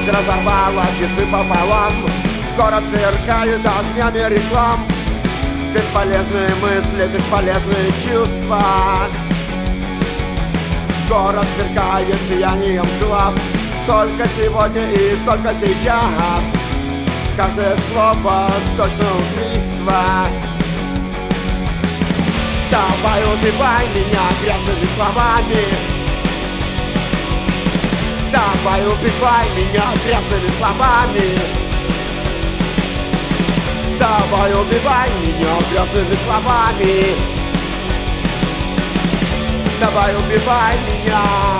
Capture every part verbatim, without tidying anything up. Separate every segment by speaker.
Speaker 1: Ночь разорвала часы пополам, город сверкает огнями реклам. Бесполезные мысли, бесполезные чувства. Город сверкает сиянием глаз. Только сегодня и только сейчас. Каждое слово точно убийство. Давай убивай меня грязными словами. Давай убивай меня грязными словами. Давай убивай меня грязными словами. Давай убивай меня.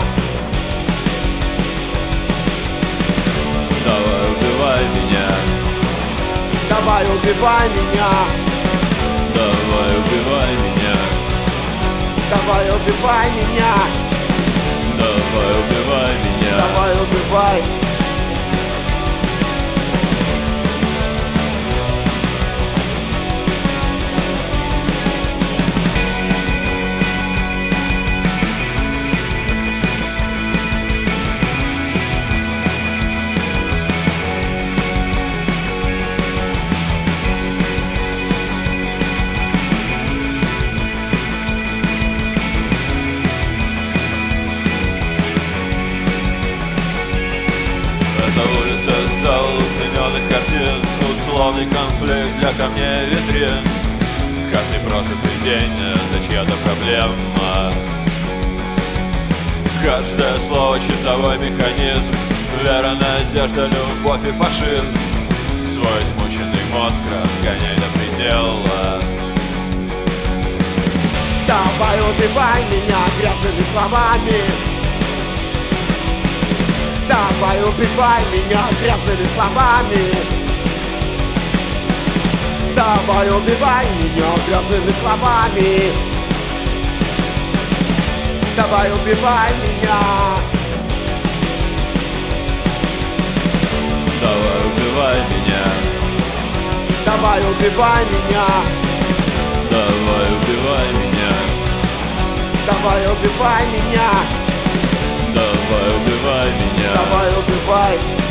Speaker 2: Давай убивай меня.
Speaker 1: Давай убивай меня.
Speaker 2: Давай убивай меня.
Speaker 1: Давай убивай меня.
Speaker 2: Давай убивай меня.
Speaker 1: Давай убивай.
Speaker 2: Это улица зал уцененных картин, условный конфликт для камней витрин. Каждый прожитый день — это чья-то проблема. Каждое слово — часовой механизм. Вера, надежда, любовь и фашизм. Свой измученный мозг разгоняй до предела.
Speaker 1: Давай убивай меня грязными словами. Давай убивай меня грязными словами. Давай убивай меня грязными словами. Давай убивай меня.
Speaker 2: Давай убивай меня.
Speaker 1: Давай убивай меня.
Speaker 2: Давай убивай меня.
Speaker 1: Давай убивай меня.
Speaker 2: Давай убивай меня.
Speaker 1: Давай убивай.